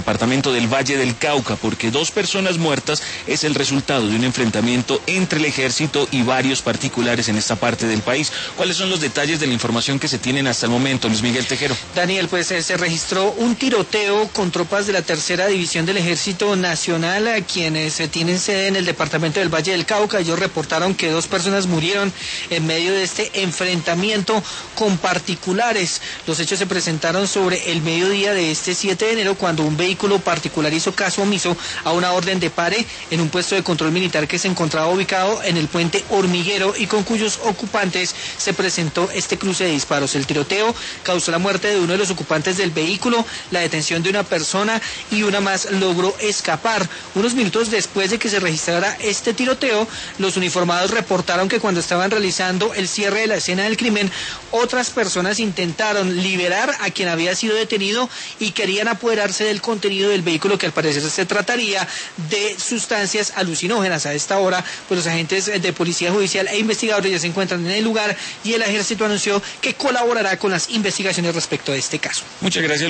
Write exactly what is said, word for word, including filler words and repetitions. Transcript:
departamento del Valle del Cauca, porque dos personas muertas es el resultado de un enfrentamiento entre el ejército y varios particulares en esta parte del país. ¿Cuáles son los detalles de la información que se tienen hasta el momento, Luis Miguel Tejero? Daniel, pues eh, se registró un tiroteo con tropas de la tercera división del Ejército Nacional, a quienes eh, tienen sede en el departamento del Valle del Cauca. Ellos reportaron que dos personas murieron en medio de este enfrentamiento con particulares. Los hechos se presentaron sobre el mediodía de este siete de enero, cuando un vehículo particular hizo caso omiso a una orden de pare en un puesto de control militar que se encontraba ubicado en el puente Hormiguero y con cuyos ocupantes se presentó este cruce de disparos. El tiroteo causó la muerte de uno de los ocupantes del vehículo, la detención de una persona y una más logró escapar. Unos minutos después de que se registrara este tiroteo, los uniformados reportaron que cuando estaban realizando el cierre de la escena del crimen, otras personas intentaron liberar a quien había sido detenido y querían apoderarse del contenido del vehículo, que al parecer se trataría de sustancias alucinógenas. A esta hora, pues los agentes de policía judicial e investigadores ya se encuentran en el lugar y el ejército anunció que colaborará con las investigaciones respecto a este caso. Muchas gracias.